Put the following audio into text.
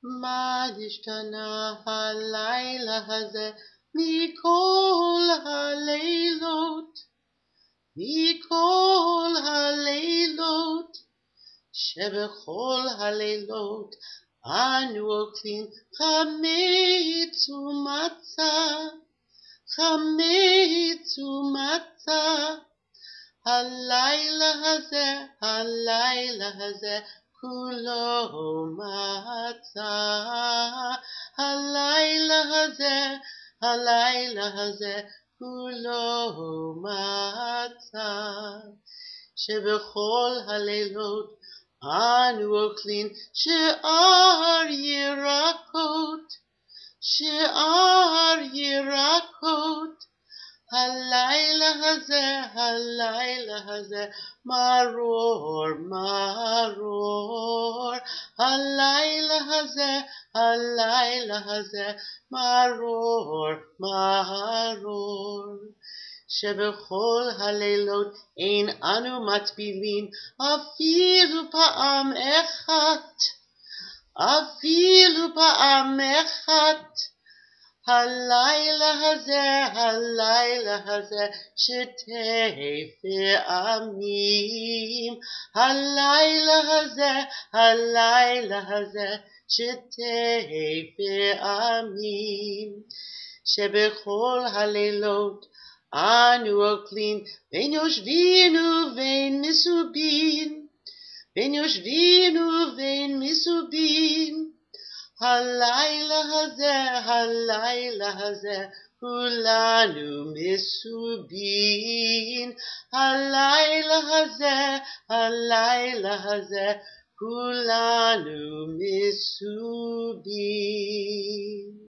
מה נשתנה הלילה הזה מכל הלילות, מכל הלילות, שבכל הלילות אנו אוכלים חמץ ומצה, חמץ ומצה. הלילה הזה כולו מצה, הלילה הזה כולו מצה. שבכל הלילות אנו אוכלים שאר ירקות, שאר ירקות. הלילה הזה מרור, מרור. הלילה הזה מרור, מרור. שבכל הלילות אין אנו מטבילים אפילו פעם אחת, אפילו פעם אחת. הלילה הזה שתי פעמים, הלילה הזה שתי פעמים. שבכל הלילות אנו אוכלים בין יושבין ובין מסובין, בין יושבין ובין מסובין. הלילה הזה כולנו מסובין, הלילה הזה כולנו מסובין.